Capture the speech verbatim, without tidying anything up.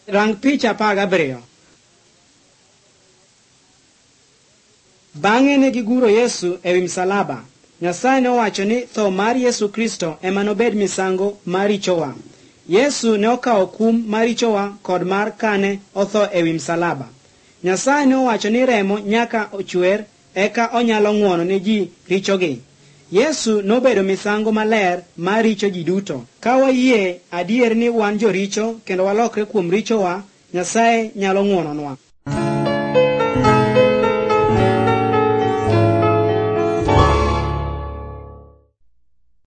Rang picha apar gabiriyo. Bang'e ne giguro Yesu ewi msalaba. Nyasaye nowacho ni tho mar Yesu Kristo ema nobed misango mar richowa. Yesu ne okawo kum mar richowa kod mar kane otho ewi msalaba. Nyasaye ne owacho ni remo nyaka ochwer eka onyalo ng'wono ne ji richogi. Yesu nobedo misango maler mar richo ji duto. Ka wayie adier ni wan joricho kendo walokre kuom richowa, Nyasaye nyalo ng'wononwa.